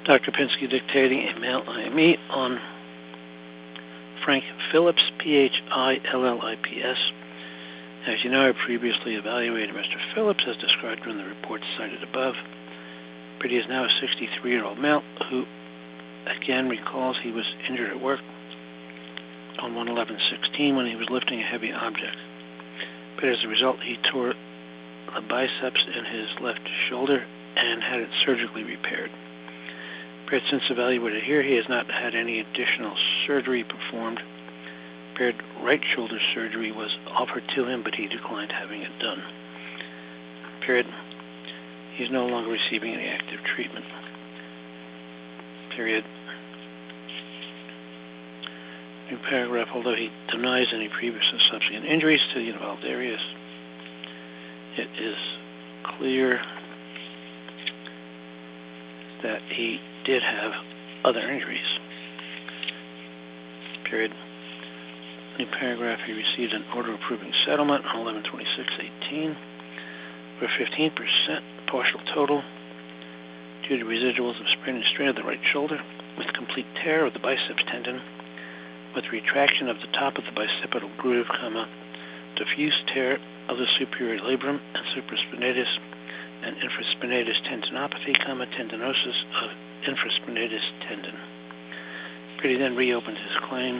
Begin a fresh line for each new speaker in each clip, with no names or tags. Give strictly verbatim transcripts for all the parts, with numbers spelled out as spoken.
Doctor Pinsky dictating a mail I M E on Frank Phillips, P H I L L I P S. As you know, I previously evaluated Mister Phillips as described in the report cited above. Brady is now a sixty-three-year-old male who, again, recalls he was injured at work on one eleven sixteen when he was lifting a heavy object. But as a result, he tore the biceps in his left shoulder and had it surgically repaired. Brad, since evaluated here, he has not had any additional surgery performed. Brad, right shoulder surgery was offered to him, but he declined having it done. Period. He is no longer receiving any active treatment. Period. New paragraph, although he denies any previous or subsequent injuries to the involved areas, it is clear that he did have other injuries. Period. New paragraph, he received an order approving settlement on eleven twenty-six eighteen for fifteen percent partial total due to residuals of sprain and strain of the right shoulder with complete tear of the biceps tendon with retraction of the top of the bicipital groove, comma, diffuse tear of the superior labrum and supraspinatus and infraspinatus tendinopathy, comma, tendinosis of infraspinatus tendon. Brady then reopened his claim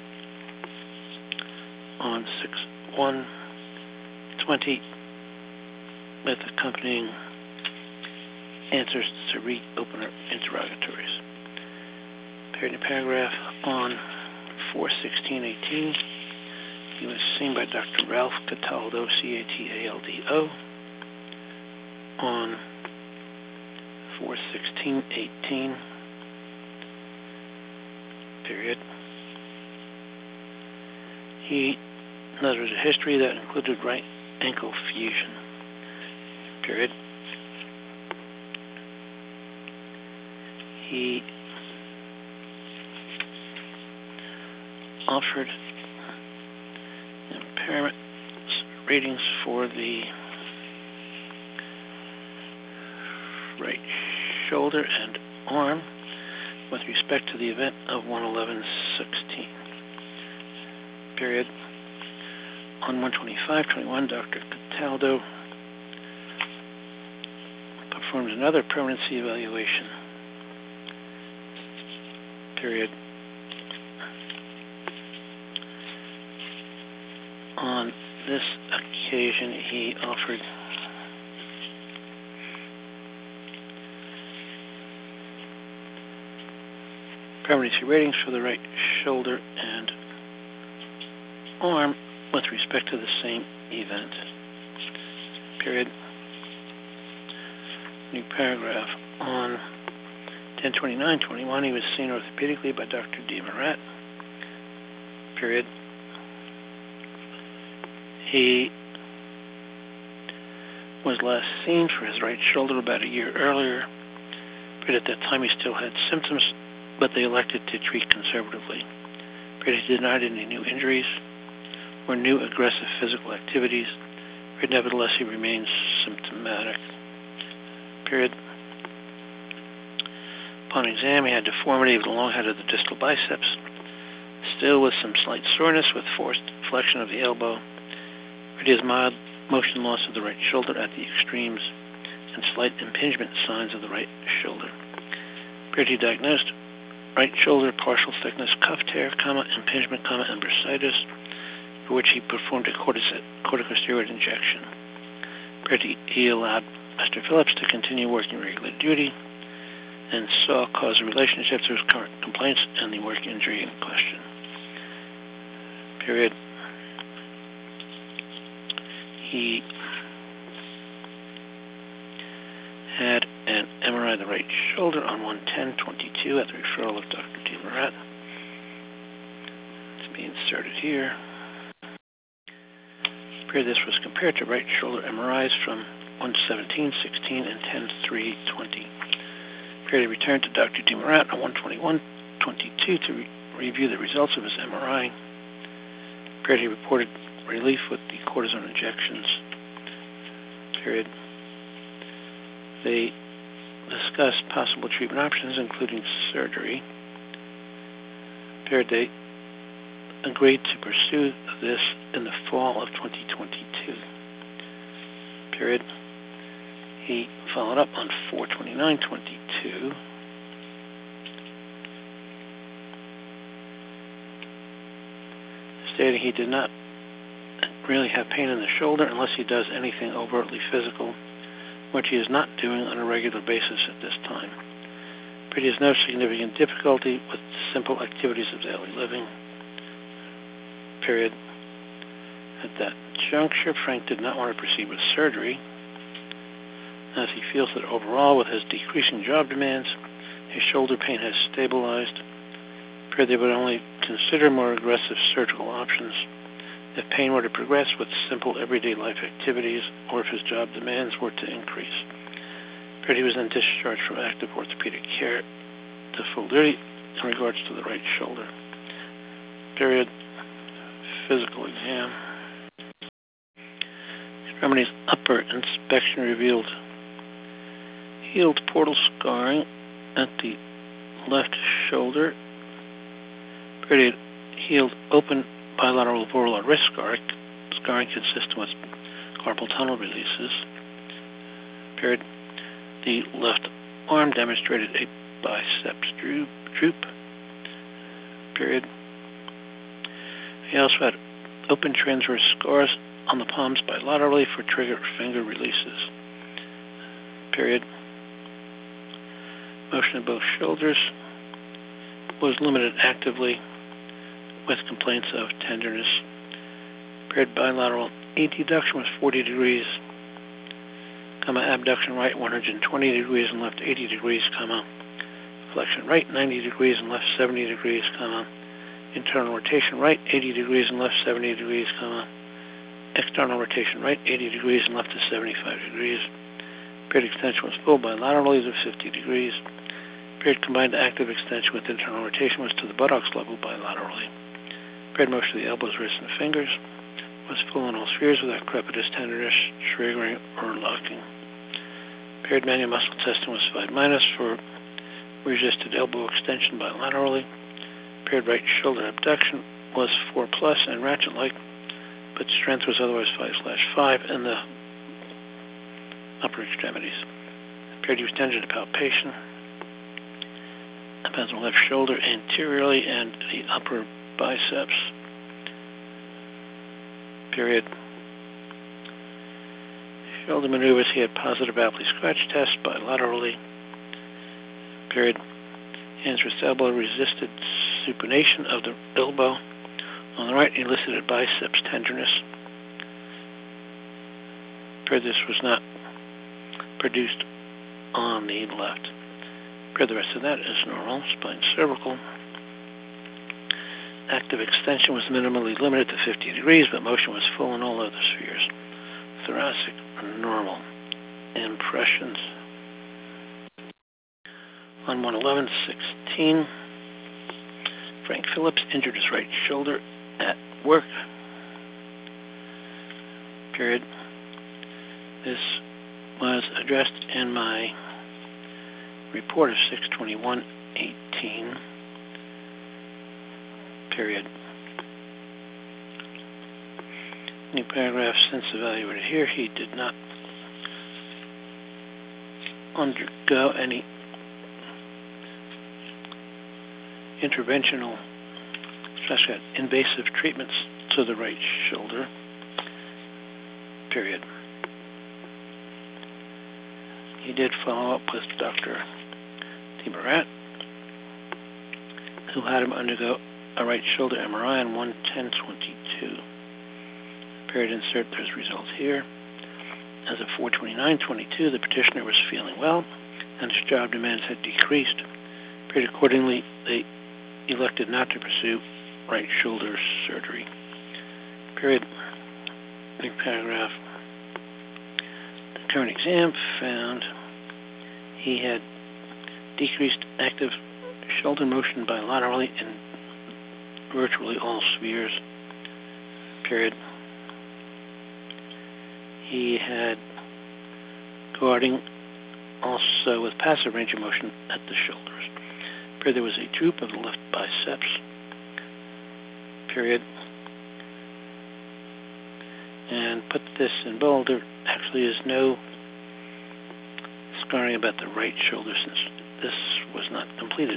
on six one twenty with accompanying answers to reopener interrogatories. Period. Paragraph on four sixteen eighteen. He was seen by Doctor Ralph Cataldo, C A T A L D O, on four sixteen eighteen. Period. He noted a history that included right ankle fusion. Period. He offered impairment ratings for the right shoulder and arm with respect to the event of one eleven sixteen. Period. On one twenty-five twenty-one, Doctor Cataldo performed another permanency evaluation. Period. On this occasion, he offered permanency ratings for the right shoulder and arm with respect to the same event. Period. New paragraph. On ten twenty-nine twenty-one, he was seen orthopedically by Doctor D. Marat. Period. He was last seen for his right shoulder about a year earlier, but at that time he still had symptoms, but they elected to treat conservatively. But he denied any new injuries or new aggressive physical activities, but nevertheless he remains symptomatic. Period. Upon exam, he had deformity of the long head of the distal biceps, still with some slight soreness with forced flexion of the elbow. But he has mild motion loss of the right shoulder at the extremes and slight impingement signs of the right shoulder. Pretty diagnosed right shoulder partial thickness cuff tear, comma, impingement, comma, and bursitis, for which he performed a corticosteroid injection. Pretty, he allowed Mister Phillips to continue working regular duty and saw causal relationship to his current complaints and the work injury in question. Period. He had an M R I of the right shoulder on one ten twenty-two at the referral of Doctor D. Marat. It's being inserted here. This was compared to right shoulder M R Is from one seventeen sixteen and ten three twenty. He returned to Doctor D. Marat on one twenty-one twenty-two to re- review the results of his M R I. He reported relief with the cortisone injections. Period. The discussed possible treatment options, including surgery. Period. They agreed to pursue this in the fall of twenty twenty-two. Period. He followed up on four twenty-nine twenty-two. Stating he did not really have pain in the shoulder unless he does anything overtly physical, which he is not doing on a regular basis at this time. But he has no significant difficulty with simple activities of daily living. Period. At that juncture, Frank did not want to proceed with surgery, as he feels that overall, with his decreasing job demands, his shoulder pain has stabilized. Period. They would only consider more aggressive surgical options if pain were to progress with simple everyday life activities or if his job demands were to increase. Period. He was then discharged from active orthopedic care to full duty in regards to the right shoulder. Period. Physical exam. Extremities upper inspection revealed healed portal scarring at the left shoulder. Period. Healed open bilateral volar wrist scarring, scarring consistent with carpal tunnel releases. Period. The left arm demonstrated a biceps droop. droop. Period. He also had open transverse scars on the palms bilaterally for trigger finger releases. Period. Motion of both shoulders was limited actively with complaints of tenderness. Period. Bilateral adduction was forty degrees, comma, abduction right one hundred twenty degrees and left eighty degrees, comma, flexion right ninety degrees and left seventy degrees, comma, internal rotation right eighty degrees and left seventy degrees, comma, external rotation right eighty degrees and left to seventy-five degrees. Period. Extension was full bilaterally to fifty degrees. Period. Combined active extension with internal rotation was to the buttocks level bilaterally. Period. Motion of the elbows, wrists, and fingers was full in all spheres without crepitus, tenderness, triggering, or locking. Period. Manual muscle testing was five minus for resisted elbow extension bilaterally. Period. Right shoulder abduction was four plus and ratchet-like, but strength was otherwise five slash five in the upper extremities. Period. He was tended to palpation. Depends on the left shoulder anteriorly and the upper biceps. Period. Shoulder maneuvers, he had positive Apley scratch test bilaterally. Period. Hands wrist elbow resisted supination of the elbow. On the right, elicited biceps tenderness. Period. This was not produced on the left. Period. The rest of that is normal. Spine cervical. Active extension was minimally limited to fifty degrees, but motion was full in all other spheres. Thoracic, normal. Impressions. On one eleven sixteen, Frank Phillips injured his right shoulder at work. Period. This was addressed in my report of six twenty-one eighteen. Period. New paragraph since evaluated here. He did not undergo any interventional, especially invasive treatments to the right shoulder. Period. He did follow up with Doctor Timurat, who had him undergo a right shoulder M R I on one ten twenty-two. Period. Insert those results here. As of four twenty-nine twenty-two, the petitioner was feeling well, and his job demands had decreased. Period. Accordingly, they elected not to pursue right shoulder surgery. Period. Big paragraph. The current exam found he had decreased active shoulder motion bilaterally in virtually all spheres. Period. He had guarding also with passive range of motion at the shoulders. Period. There was a droop of the left biceps. Period. And put this in bold. There actually is no scarring about the right shoulder since this was not completed.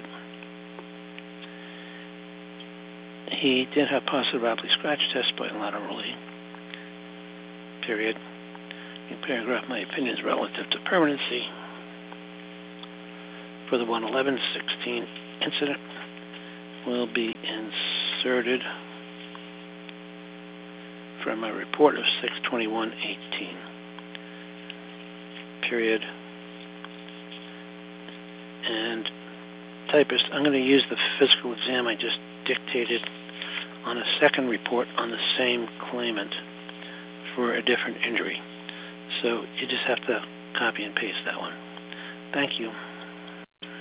He did have positive Rapley scratch test bilaterally. Period. In paragraph, my opinions relative to permanency for the one eleven sixteen incident will be inserted from my report of six twenty-one eighteen. Period. And typist, I'm going to use the physical exam I just dictated on a second report on the same claimant for a different injury. So you just have to copy and paste that one. Thank you.